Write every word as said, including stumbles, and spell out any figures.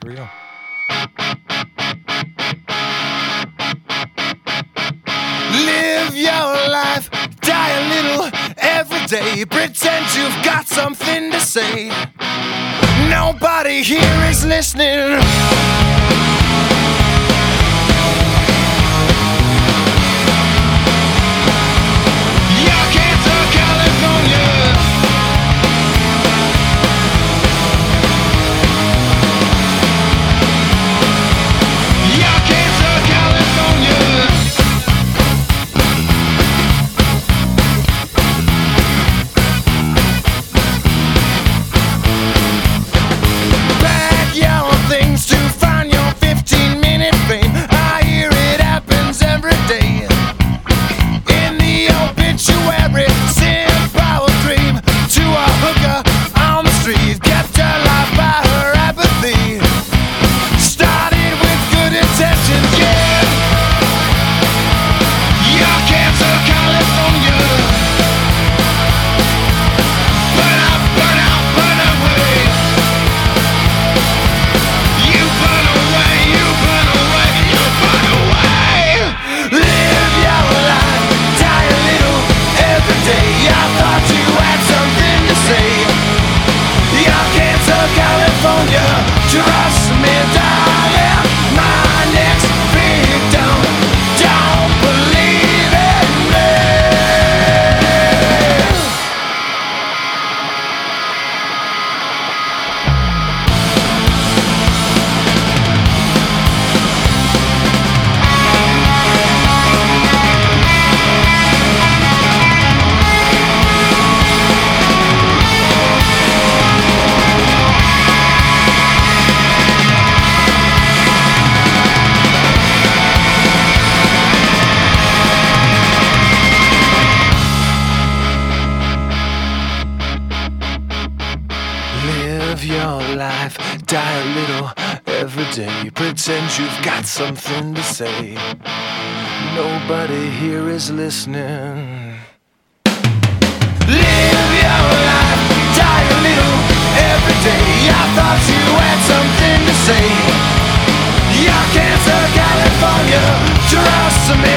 we go. Live your life, die a little every day. Pretend you've got something to say. Nobody here is listening. Trust me, darling, my next victim don't believe in me. Live your life, die a little every day. Pretend you've got something to say. Nobody here is listening. Live your life, die a little every day. I thought you had something to say. You're Cancer, California, trust me.